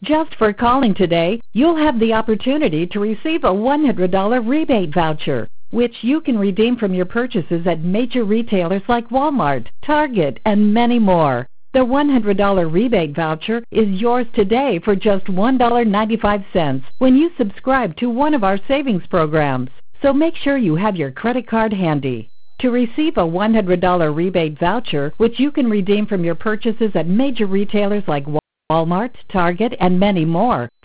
Just for calling today, you'll have the opportunity to receive a $100 rebate voucher, which you can redeem from your purchases at major retailers like Walmart, Target, and many more. The $100 rebate voucher is yours today for just $1.95 when you subscribe to one of our savings programs. So make sure you have your credit card handy. To receive a $100 rebate voucher, which you can redeem from your purchases at major retailers like Walmart, Target, and many more,